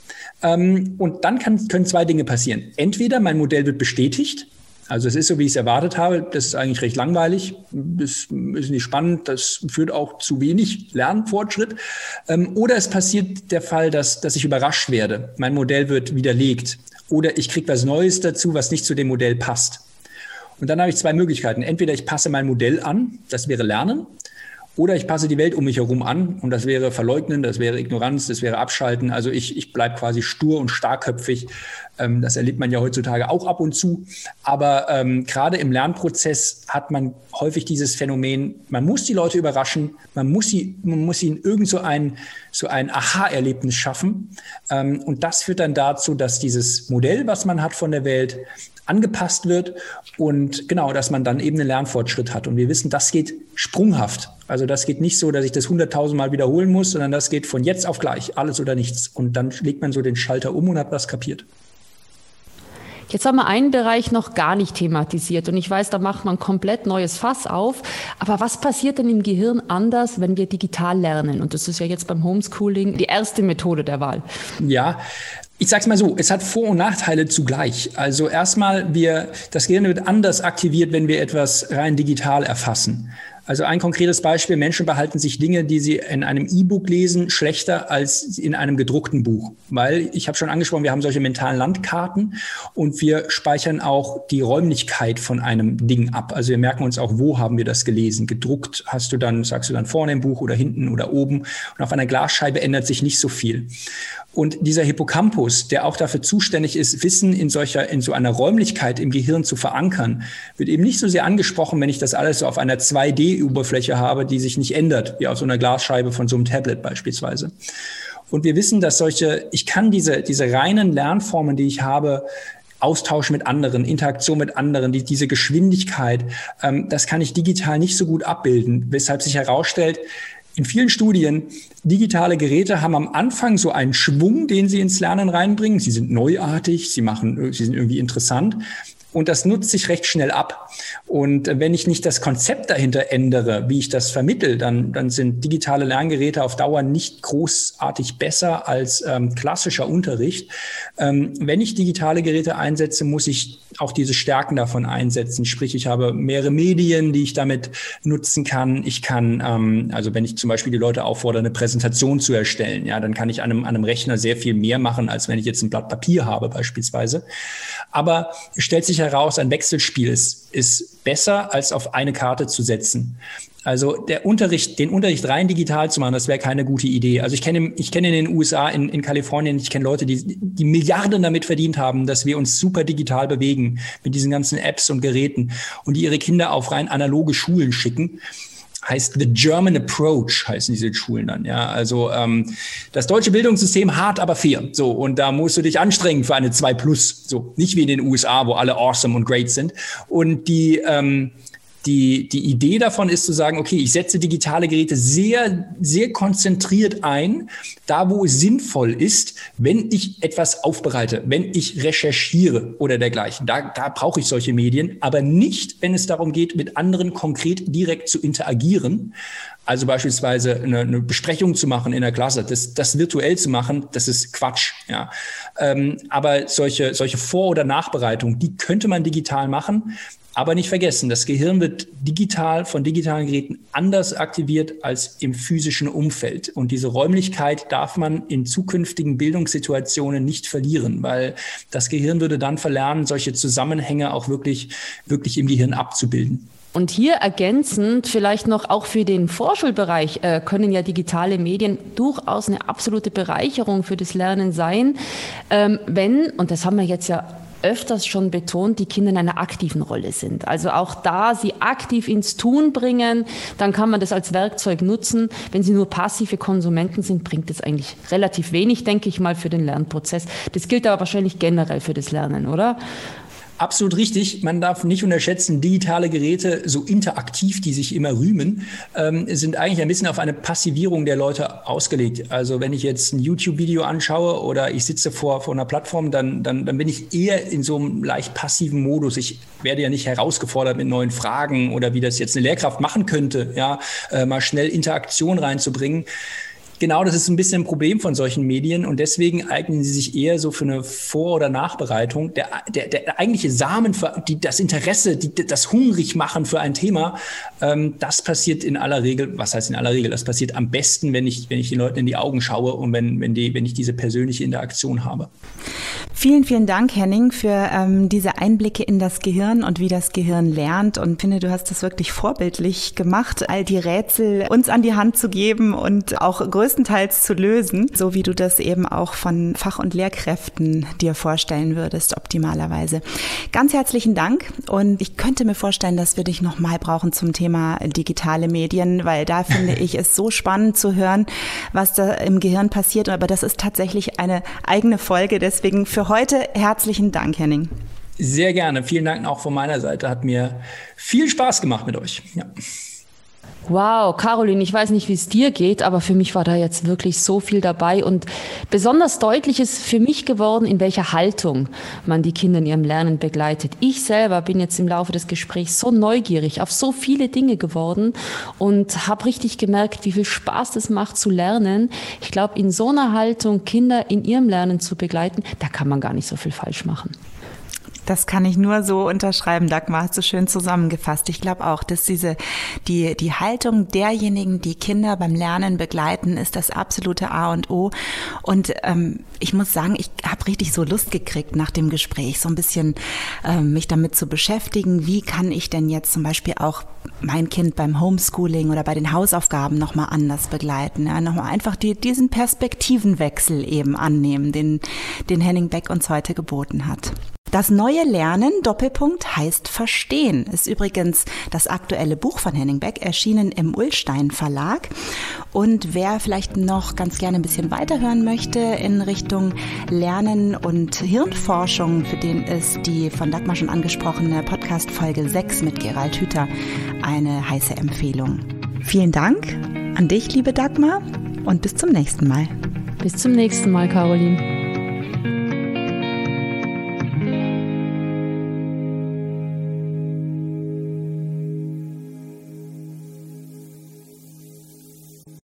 Und dann können zwei Dinge passieren. Entweder mein Modell wird bestätigt, also es ist so, wie ich es erwartet habe. Das ist eigentlich recht langweilig. Das ist nicht spannend. Das führt auch zu wenig Lernfortschritt. Oder es passiert der Fall, dass ich überrascht werde. Mein Modell wird widerlegt. Oder ich kriege was Neues dazu, was nicht zu dem Modell passt. Und dann habe ich zwei Möglichkeiten. Entweder ich passe mein Modell an, das wäre Lernen. Oder ich passe die Welt um mich herum an und das wäre Verleugnen, das wäre Ignoranz, das wäre Abschalten. Also ich bleibe quasi stur und starkköpfig. Das erlebt man ja heutzutage auch ab und zu. Aber gerade im Lernprozess hat man häufig dieses Phänomen, man muss die Leute überraschen, man muss ihnen irgend so ein Aha-Erlebnis schaffen. Und das führt dann dazu, dass dieses Modell, was man hat von der Welt, angepasst wird und genau, dass man dann eben einen Lernfortschritt hat. Und wir wissen, das geht sprunghaft. Also das geht nicht so, dass ich das 100.000 Mal wiederholen muss, sondern das geht von jetzt auf gleich, alles oder nichts. Und dann legt man so den Schalter um und hat was kapiert. Jetzt haben wir einen Bereich noch gar nicht thematisiert und ich weiß, da macht man komplett neues Fass auf. Aber was passiert denn im Gehirn anders, wenn wir digital lernen? Und das ist ja jetzt beim Homeschooling die erste Methode der Wahl. Ja, ich sag's mal so, es hat Vor- und Nachteile zugleich. Also erstmal, das Gehirn wird anders aktiviert, wenn wir etwas rein digital erfassen. Also ein konkretes Beispiel, Menschen behalten sich Dinge, die sie in einem E-Book lesen, schlechter als in einem gedruckten Buch. Weil, ich habe schon angesprochen, wir haben solche mentalen Landkarten und wir speichern auch die Räumlichkeit von einem Ding ab. Also wir merken uns auch, wo haben wir das gelesen. Gedruckt sagst du dann vorne im Buch oder hinten oder oben. Und auf einer Glasscheibe ändert sich nicht so viel. Und dieser Hippocampus, der auch dafür zuständig ist, Wissen in so einer Räumlichkeit im Gehirn zu verankern, wird eben nicht so sehr angesprochen, wenn ich das alles so auf einer 2D-Oberfläche habe, die sich nicht ändert, wie auf so einer Glasscheibe von so einem Tablet beispielsweise. Und wir wissen, dass ich kann diese reinen Lernformen, die ich habe, Austausch mit anderen, Interaktion mit anderen, diese Geschwindigkeit, das kann ich digital nicht so gut abbilden, weshalb sich herausstellt, in vielen Studien, digitale Geräte haben am Anfang so einen Schwung, den sie ins Lernen reinbringen. Sie sind neuartig, sie sind irgendwie interessant. Und das nutzt sich recht schnell ab. Und wenn ich nicht das Konzept dahinter ändere, wie ich das vermittle, dann sind digitale Lerngeräte auf Dauer nicht großartig besser als klassischer Unterricht. Wenn ich digitale Geräte einsetze, muss ich auch diese Stärken davon einsetzen. Sprich, ich habe mehrere Medien, die ich damit nutzen kann. Ich kann, also wenn ich zum Beispiel die Leute auffordere, eine Präsentation zu erstellen, ja, dann kann ich an einem Rechner sehr viel mehr machen, als wenn ich jetzt ein Blatt Papier habe beispielsweise. Aber es stellt sich heraus, ein Wechselspiel ist besser, als auf eine Karte zu setzen. Also den Unterricht rein digital zu machen, das wäre keine gute Idee. Also ich kenne in den USA, in Kalifornien, ich kenne Leute, die Milliarden damit verdient haben, dass wir uns super digital bewegen mit diesen ganzen Apps und Geräten und die ihre Kinder auf rein analoge Schulen schicken. Heißt The German Approach, heißen diese Schulen dann, ja. Also das deutsche Bildungssystem hart, aber fair. So, und da musst du dich anstrengen für eine 2+. So, nicht wie in den USA, wo alle awesome und great sind. Und die Idee davon ist zu sagen, okay, ich setze digitale Geräte sehr, sehr konzentriert ein, da wo es sinnvoll ist, wenn ich etwas aufbereite, wenn ich recherchiere oder dergleichen. Da brauche ich solche Medien, aber nicht, wenn es darum geht, mit anderen konkret direkt zu interagieren. Also beispielsweise eine Besprechung zu machen in der Klasse, das virtuell zu machen, das ist Quatsch. Ja. Aber solche Vor- oder Nachbereitung, die könnte man digital machen. Aber nicht vergessen, das Gehirn wird von digitalen Geräten anders aktiviert als im physischen Umfeld. Und diese Räumlichkeit darf man in zukünftigen Bildungssituationen nicht verlieren, weil das Gehirn würde dann verlernen, solche Zusammenhänge auch wirklich im Gehirn abzubilden. Und hier ergänzend vielleicht noch auch für den Vorschulbereich können ja digitale Medien durchaus eine absolute Bereicherung für das Lernen sein, wenn, und das haben wir jetzt ja öfters schon betont, die Kinder in einer aktiven Rolle sind. Also auch da sie aktiv ins Tun bringen, dann kann man das als Werkzeug nutzen. Wenn sie nur passive Konsumenten sind, bringt das eigentlich relativ wenig, denke ich mal, für den Lernprozess. Das gilt aber wahrscheinlich generell für das Lernen, oder? Absolut richtig. Man darf nicht unterschätzen, digitale Geräte, so interaktiv, die sich immer rühmen, sind eigentlich ein bisschen auf eine Passivierung der Leute ausgelegt. Also wenn ich jetzt ein YouTube-Video anschaue oder ich sitze vor einer Plattform, dann bin ich eher in so einem leicht passiven Modus. Ich werde ja nicht herausgefordert mit neuen Fragen oder wie das jetzt eine Lehrkraft machen könnte, ja, mal schnell Interaktion reinzubringen. Genau, das ist ein bisschen ein Problem von solchen Medien und deswegen eignen sie sich eher so für eine Vor- oder Nachbereitung. Der eigentliche Samen für das Interesse, das Hungrigmachen für ein Thema, das passiert in aller Regel, was heißt in aller Regel, das passiert am besten, wenn ich den Leuten in die Augen schaue und wenn ich diese persönliche Interaktion habe. Vielen, vielen Dank, Henning, für diese Einblicke in das Gehirn und wie das Gehirn lernt und finde, du hast das wirklich vorbildlich gemacht, all die Rätsel uns an die Hand zu geben und auch größtenteils zu lösen, so wie du das eben auch von Fach- und Lehrkräften dir vorstellen würdest, optimalerweise. Ganz herzlichen Dank und ich könnte mir vorstellen, dass wir dich nochmal brauchen zum Thema digitale Medien, weil da finde ich es so spannend zu hören, was da im Gehirn passiert, aber das ist tatsächlich eine eigene Folge, deswegen für heute herzlichen Dank, Henning. Sehr gerne, vielen Dank auch von meiner Seite, hat mir viel Spaß gemacht mit euch. Ja. Wow, Caroline, ich weiß nicht, wie es dir geht, aber für mich war da jetzt wirklich so viel dabei und besonders deutlich ist für mich geworden, in welcher Haltung man die Kinder in ihrem Lernen begleitet. Ich selber bin jetzt im Laufe des Gesprächs so neugierig auf so viele Dinge geworden und habe richtig gemerkt, wie viel Spaß das macht zu lernen. Ich glaube, in so einer Haltung Kinder in ihrem Lernen zu begleiten, da kann man gar nicht so viel falsch machen. Das kann ich nur so unterschreiben, Dagmar, hast du schön zusammengefasst. Ich glaube auch, dass die Haltung derjenigen, die Kinder beim Lernen begleiten, ist das absolute A und O. Und ich muss sagen, ich habe richtig so Lust gekriegt nach dem Gespräch, so ein bisschen mich damit zu beschäftigen, wie kann ich denn jetzt zum Beispiel auch mein Kind beim Homeschooling oder bei den Hausaufgaben nochmal anders begleiten. Ja, nochmal einfach diesen Perspektivenwechsel eben annehmen, den Henning Beck uns heute geboten hat. Das neue Lernen, Doppelpunkt, heißt Verstehen, ist übrigens das aktuelle Buch von Henning Beck, erschienen im Ullstein Verlag. Und wer vielleicht noch ganz gerne ein bisschen weiterhören möchte in Richtung Lernen und Hirnforschung, für den ist die von Dagmar schon angesprochene Podcast-Folge 6 mit Gerald Hüther eine heiße Empfehlung. Vielen Dank an dich, liebe Dagmar, und bis zum nächsten Mal. Bis zum nächsten Mal, Caroline.